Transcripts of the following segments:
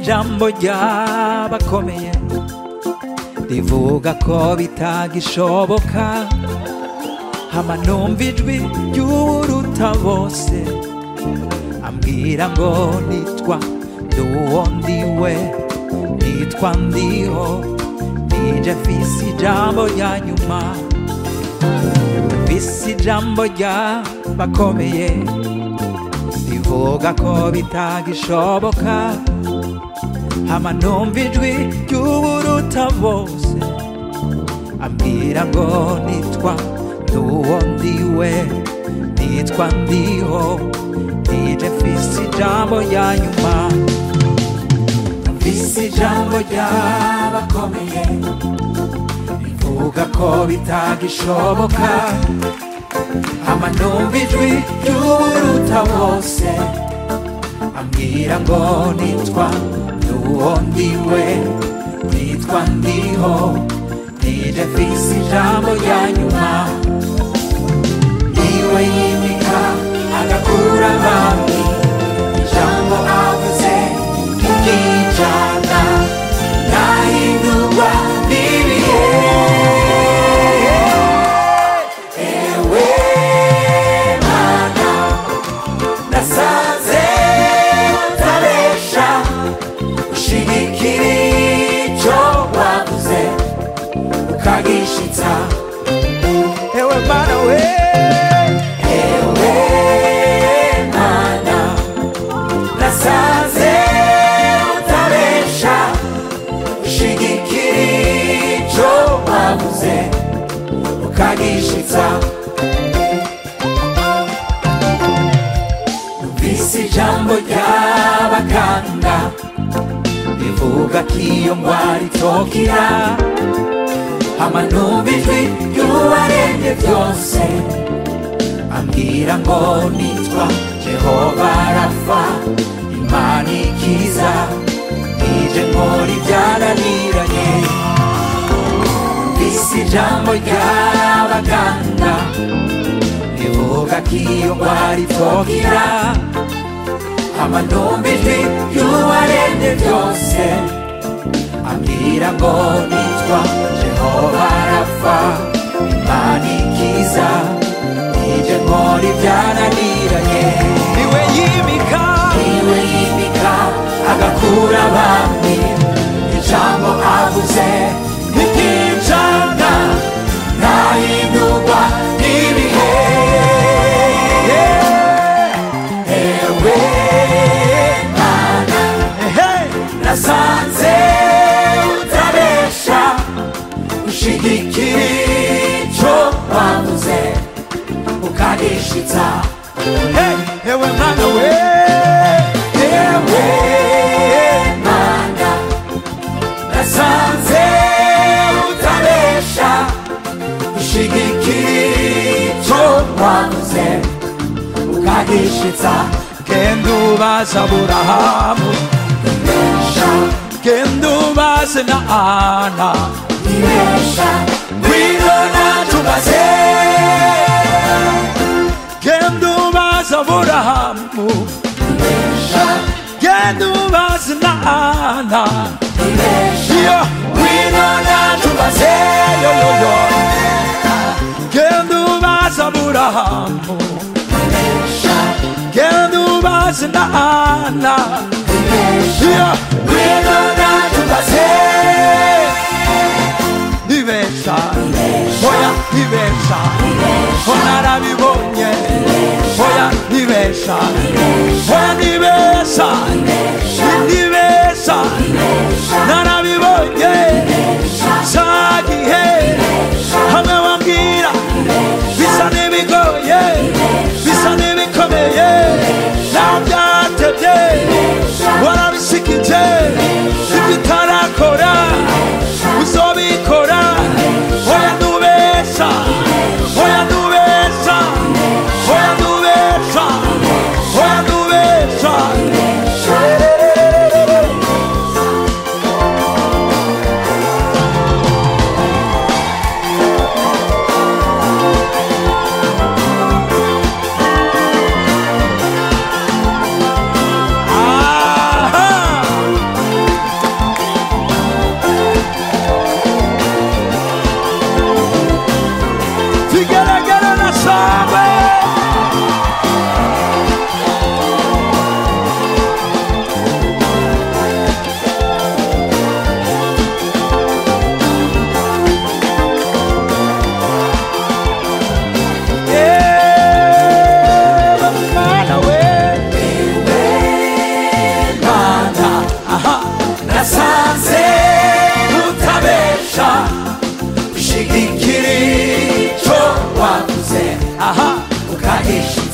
ijambo ry'abakomeye rivuga ko bitagishoboka, hama numva ijwi ry'uruta bose ambwira ngo nitwa nduwo ndiwe, nitwa ndiho, nije mfise ijambo rya nyuma. Mfise ijambo ry'abakomeye rivuga ko bitagishoboka, hama numva ijwi ry'uruta bose ambwira ngo nitwa nduwo ndiwe, nitwa ndiho, nije mfise ijambo rya nyuma. Mfise ijambo ry'abakomeye rivuga ko bitagishoboka, hama numva ijwi ry'uruta bose ambwira ngo nitwa nduwo ndiwe, nitwa ndiho, nije mfise ijambo rya nyuma. Niwe yimika agakura abami, ijambo avuze ryijana, ntahindurwa n'ibihe. Ewe Mana, nasanze utabesha, ushigikira ico wavuze ukagishitsa. Ewe Mana we, ewe Mana, nasanze utabesha, ushigikira ico wavuze ukagishitsa. Numvise ijambo ry'abaganga rivuga ko iyo ngwara itokira, hama numva ijwi ry'uwaremye byose ambwira ngo nitwa Jehova Rafa, Imana ikiza, nije nkora ibyananiranye. Numvise ijambo ry'abaganga rivuga ko iyo ngwara itokira, hama numva ijwi ry'uwaremye byose ambwira ngo nitwa Jehova Rafa, Imana ikiza, nije nkora ibyananiranye. Niwe yimika agakura abami, ijambo avuze ntiryijana, ntahindurwa n'ibihe. Ewe Mana, nasanze utabesha, ushigikira ico wavuze ukagishitsa. Ewe Mana we, ewe Mana, nasanze utabesha, ushigikira ico wavuze ukagishitsa. Genda ubaze Aburahamu, genda ubaze na Ana, ngwino natubaze. Genda ubaze Aburahamu, genda ubaze na Ana, ngwino natubaze. Genda ubaze Aburahamu, genda ubaze na Ana, ngwino natubaze. Nibesha, oya nibesha, narabibonye. Oya nibesha, oya nibesha, nibesha, narabibonye. Zagihe hamwe wambwira bisa n'ibigoye, bisa n'ibikomeye, naho byatevye warabisikije. Ibyo utarakora uzobikora. Oya nubesha, oya nubesha, oya nubesha, oya nubesha.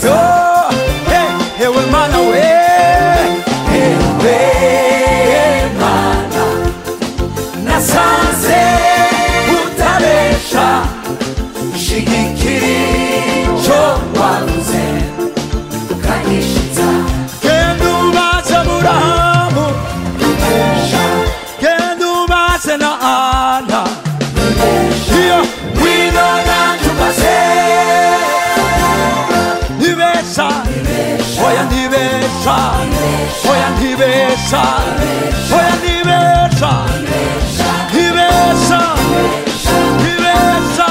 yo ewe mana we ewe mana nasanze utabesha shigikiri cyo wavuze ukanyishitsa genda ubaze Aburahamu genda ubaze na Ana iyo wino nantubaze nibesha oya nibesha oya nibesha oya nibesha nibesha nibesha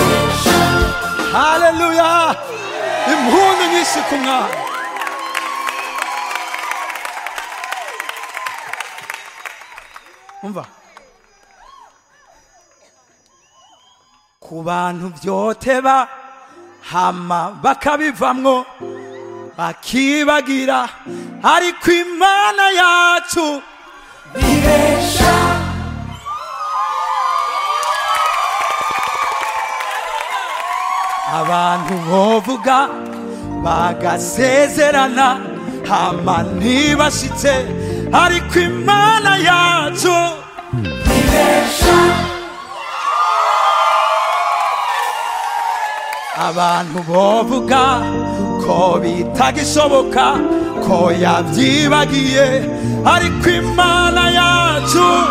haleluya impundu nyinshi ku Mwana umva ku bantu byoteba hama bakabivamwo bakibagira ariko Imana yacu nibesha abantu bovuga bagasezerana hama ntibashitse ariko Imana yacu nibesha abantu bovuga ko bitagishoboka ko yabyibagiye ariko Imana yacu